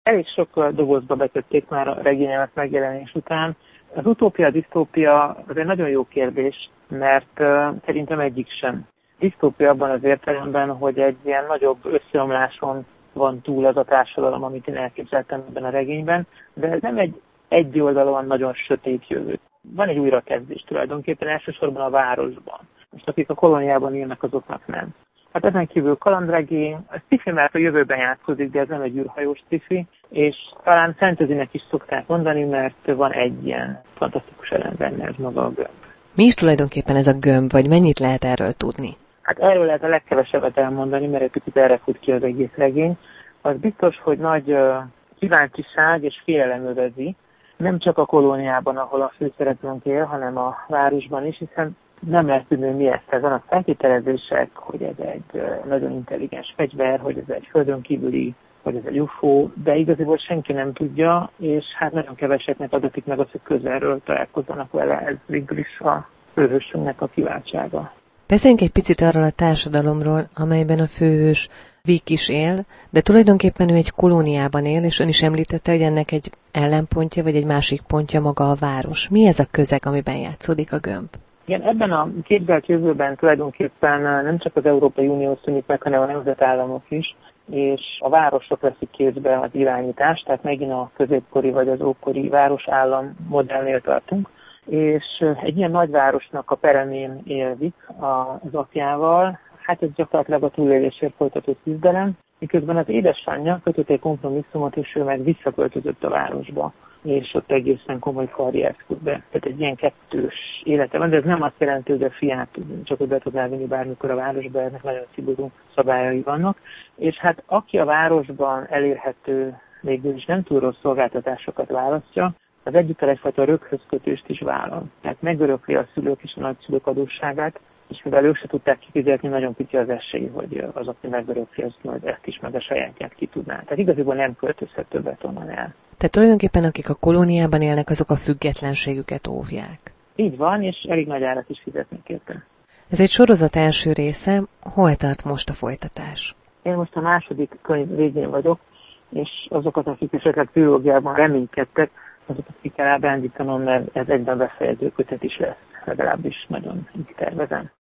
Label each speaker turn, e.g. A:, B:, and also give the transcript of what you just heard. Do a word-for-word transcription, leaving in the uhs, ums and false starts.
A: Elég sok dobozba betették már a regényemet megjelenés után. Az utópia, a disztópia az egy nagyon jó kérdés, mert uh, szerintem egyik sem. Disztópia abban az értelemben, hogy egy ilyen nagyobb összeomláson van túl az a társadalom, amit én elképzeltem ebben a regényben, de ez nem egy egyoldalúan nagyon sötét jövő. Van egy újrakezdés tulajdonképpen elsősorban a városban. Most akik a kolóniában élnek, azoknak nem. Hát ezen kívül kalandregény, a sci-fi már a jövőben játszódik, de ez nem egy űrhajós sci-fi, és talán fantasynek is szokták mondani, mert van egy ilyen fantasztikus elem benne, ez maga a gömb.
B: Mi is tulajdonképpen ez a gömb, vagy mennyit lehet erről tudni?
A: Hát erről lehet a legkevesebbet elmondani, mert egy picit erre fut ki az egész regény. Az biztos, hogy nagy uh, kíváncsiság és félelem övezi, nem csak a kolóniában, ahol a főszereplőnk él, hanem a városban is, hiszen nem lehet tudni, mi ezt. Ez vannak feltételezések, hogy ez egy uh, nagyon intelligens fegyver, hogy ez egy földön kívüli, hogy ez egy u f o, de igazából senki nem tudja, és hát nagyon keveseknek adatik meg az, hogy közelről találkozzanak vele, ez végül is a főhősünknek a kiváltsága.
B: Beszéljünk egy picit arról a társadalomról, amelyben a főhős Vic is él, de tulajdonképpen ő egy kolóniában él, és ön is említette, hogy ennek egy ellenpontja, vagy egy másik pontja maga a város. Mi ez a közeg, amiben játszódik a gömb?
A: Igen, ebben a képzelt jövőben tulajdonképpen nem csak az Európai Unió szűnik meg, hanem a nemzetállamok is, és a városok veszik kézbe az irányítást, tehát megint a középkori vagy az ókori városállam modellnél tartunk, és egy ilyen nagyvárosnak a peremén élvik az apjával, hát ez gyakorlatilag a túlélésért folytatott küzdelem, miközben az édesanyja kötött egy kompromisszumot, és ő meg visszaköltözött a városba, és ott egészen komoly karriert fut be. Tehát egy ilyen kettős élete van, de ez nem azt jelenti, hogy a fiát csak hogy be tudná vinni bármikor a városba, ennek nagyon szigorú szabályai vannak. És hát aki a városban elérhető, végül is nem túl rossz szolgáltatásokat választja, az egyúttal egyfajta röghöz kötést is vállal. Tehát megörökli a szülők és a nagyszülők adósságát, és mivel ők se tudták kifizetni, nagyon pici az esély, hogy az, aki megörökli, azt majd ezt is meg a sajátját ki tudná. Tehát igazából nem költözhet többet onnan el.
B: Tehát tulajdonképpen akik a kolóniában élnek, azok a függetlenségüket óvják.
A: Így van, és elég nagy árat is fizetnek érte.
B: Ez egy sorozat első része, hol tart most a folytatás?
A: Én most a második könyv végén vagyok, és azokat, akik esetleg trilógiában reménykedtek, azokat ki kell elbeindítanom, mert ez egyben befejező kötet is lesz, legalábbis nagyon így tervezem.